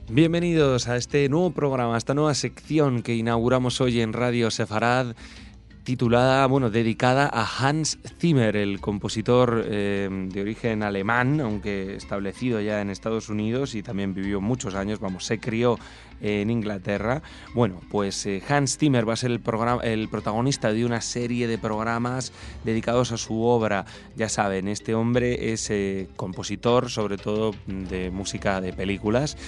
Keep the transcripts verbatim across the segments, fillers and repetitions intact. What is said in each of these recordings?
Bienvenidos a este nuevo programa, a esta nueva sección que inauguramos hoy en Radio Sefarad, titulada, bueno, dedicada a Hans Zimmer, el compositor eh, de origen alemán, aunque establecido ya en Estados Unidos y también vivió muchos años, vamos, se crió en Inglaterra. Bueno, pues eh, Hans Zimmer va a ser el, programa, el protagonista de una serie de programas dedicados a su obra. Ya saben, este hombre es eh, compositor, sobre todo de música de películas,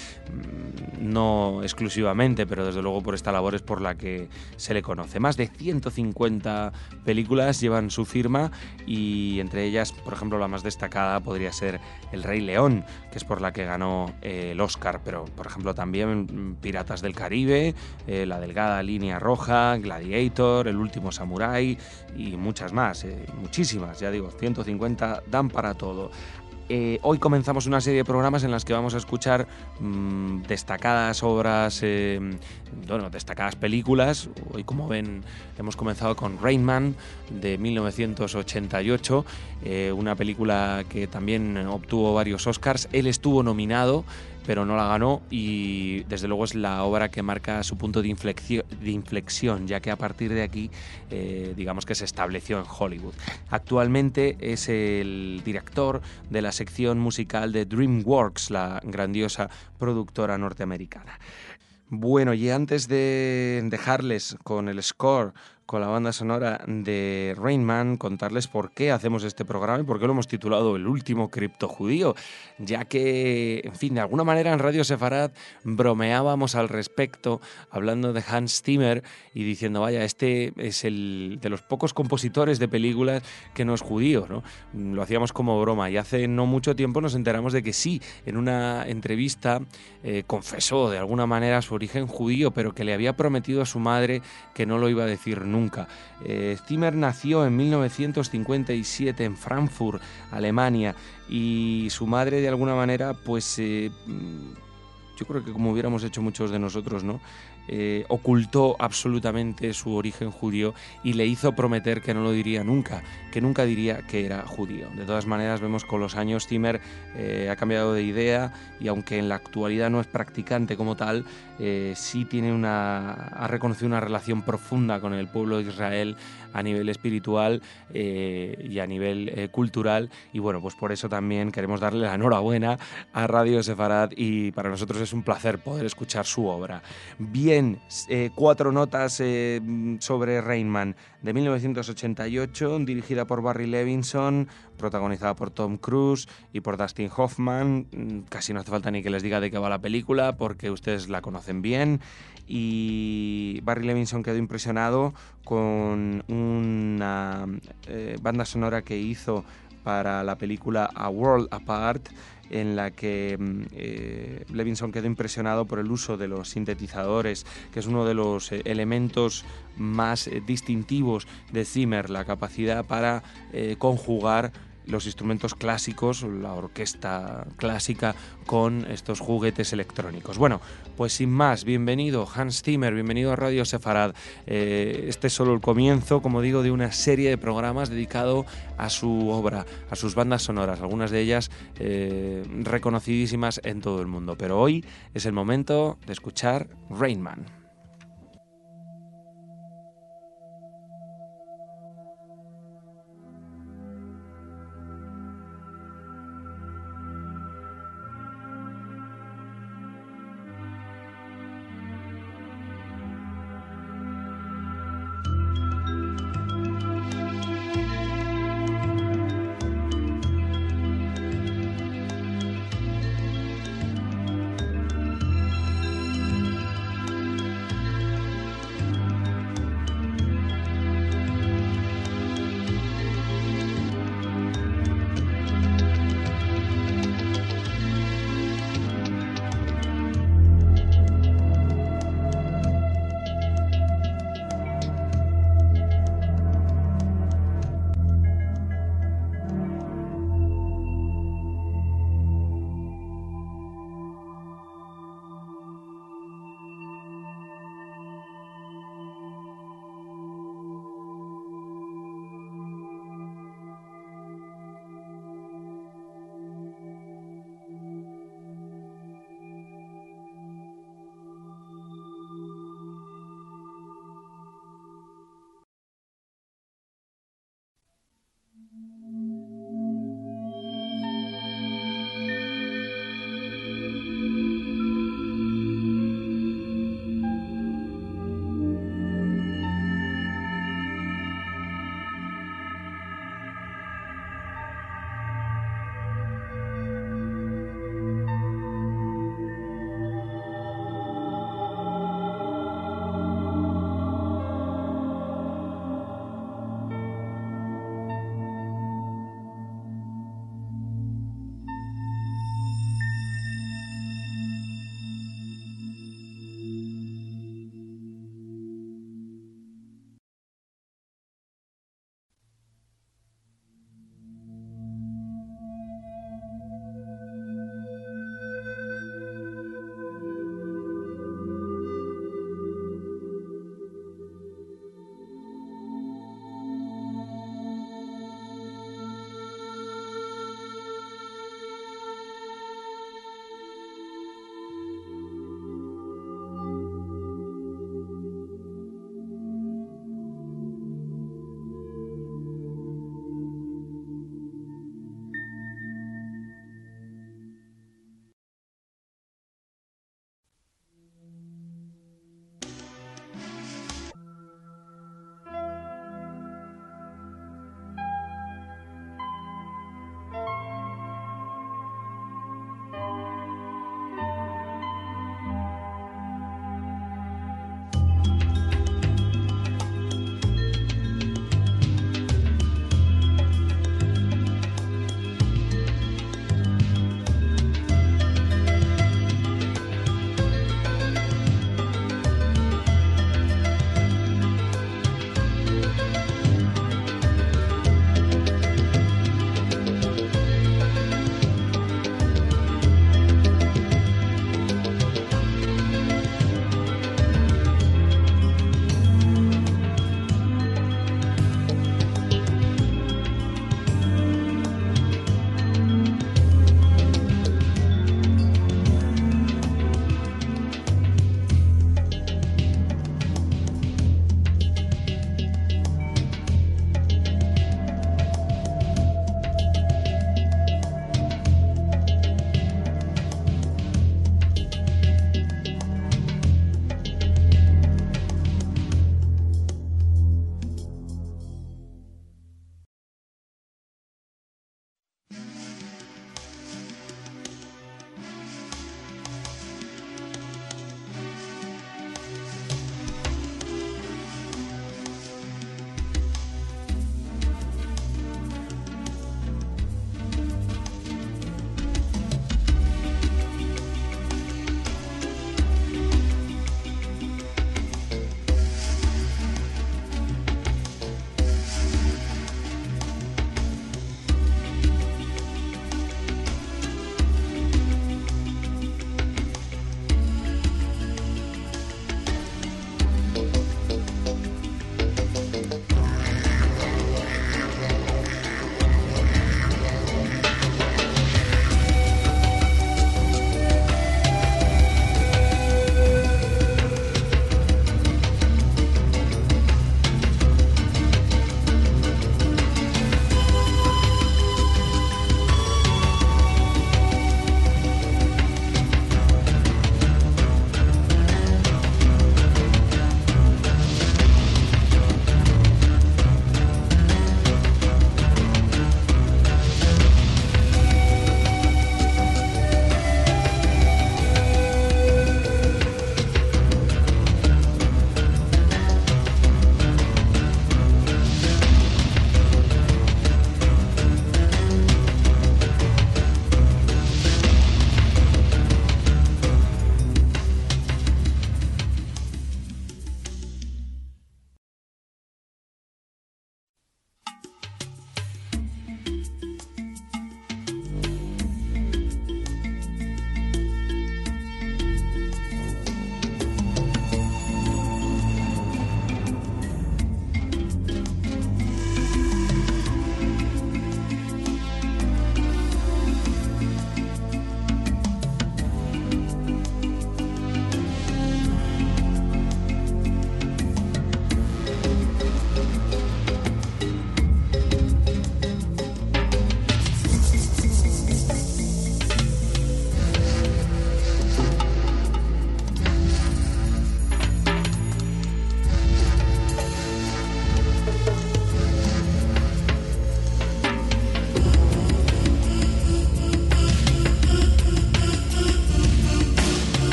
no exclusivamente, pero desde luego por esta labor es por la que se le conoce. Más de ciento cincuenta películas llevan su firma y entre ellas, por ejemplo, la más destacada podría ser El Rey León, que es por la que ganó eh, el Oscar, pero por ejemplo también Piratas del Caribe, eh, La Delgada Línea Roja, Gladiator, El Último Samurái y muchas más, eh, muchísimas, ya digo, ciento cincuenta dan para todo. Eh, hoy comenzamos una serie de programas en las que vamos a escuchar mmm, destacadas obras, eh, bueno, destacadas películas. Hoy, como ven, hemos comenzado con Rain Man de mil novecientos ochenta y ocho, eh, una película que también obtuvo varios Oscars. Él estuvo nominado, pero no la ganó, y desde luego es la obra que marca su punto de inflexión, de inflexión ya que a partir de aquí, eh, digamos que se estableció en Hollywood. Actualmente es el director de la sección musical de DreamWorks, la grandiosa productora norteamericana. Bueno, y antes de dejarles con el score, con la banda sonora de Rain Man, contarles por qué hacemos este programa y por qué lo hemos titulado El Último Criptojudío, ya que, en fin, de alguna manera en Radio Sefarad bromeábamos al respecto, hablando de Hans Zimmer y diciendo, vaya, este es el de los pocos compositores de películas que no es judío, ¿no? Lo hacíamos como broma, y hace no mucho tiempo nos enteramos de que sí, en una entrevista eh, confesó de alguna manera su origen judío, pero que le había prometido a su madre que no lo iba a decir nunca. Nunca. Eh, Zimmer nació en mil novecientos cincuenta y siete en Frankfurt, Alemania, y su madre de alguna manera, pues eh, yo creo que como hubiéramos hecho muchos de nosotros, ¿no? Eh, ocultó absolutamente su origen judío y le hizo prometer que no lo diría nunca, que nunca diría que era judío. De todas maneras, vemos con los años Zimmer eh, ha cambiado de idea, y aunque en la actualidad no es practicante como tal, eh, sí tiene una, ha reconocido una relación profunda con el pueblo de Israel a nivel espiritual eh, y a nivel eh, cultural, y bueno, pues por eso también queremos darle la enhorabuena a Radio Sefarad, y para nosotros es un placer poder escuchar su obra. Bien, eh, cuatro notas eh, sobre Rain Man, de mil novecientos ochenta y ocho, dirigida por Barry Levinson, protagonizada por Tom Cruise y por Dustin Hoffman. Casi no hace falta ni que les diga de qué va la película, porque ustedes la conocen bien. Y Barry Levinson quedó impresionado con una eh, banda sonora que hizo para la película A World Apart, en la que eh, Levinson quedó impresionado por el uso de los sintetizadores, que es uno de los eh, elementos más eh, distintivos de Zimmer, la capacidad para eh, conjugar los instrumentos clásicos, la orquesta clásica, con estos juguetes electrónicos. Bueno, pues sin más, bienvenido Hans Zimmer, bienvenido a Radio Sefarad. Eh, este es solo el comienzo, como digo, de una serie de programas dedicado a su obra, a sus bandas sonoras, algunas de ellas eh, reconocidísimas en todo el mundo. Pero hoy es el momento de escuchar Rain Man.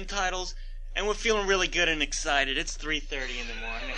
titles, and we're feeling really good and excited. It's three thirty in the morning.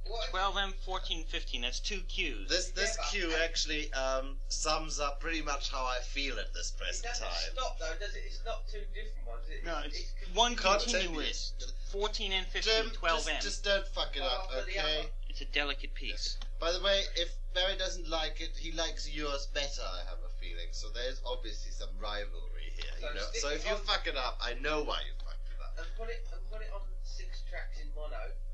twelve M, fourteen, fifteen. That's two Qs. This this Yeah, cue but- actually um, sums up pretty much how I feel at this It present doesn't time. stop though, does it? It's not two different ones. It, No, it's, it's it's one Continuous. continuous. fourteen and fifteen, Jim, twelve M. just, just don't fuck it up, Oh, but the okay? other- It's a delicate piece. By the way, if Barry doesn't like it, he likes yours better, I have a feeling. So there's obviously some rivalry here, So you know. stick So it if you on- fuck it up, I know why you fucked it up. and put it and put it on six tracks in mono.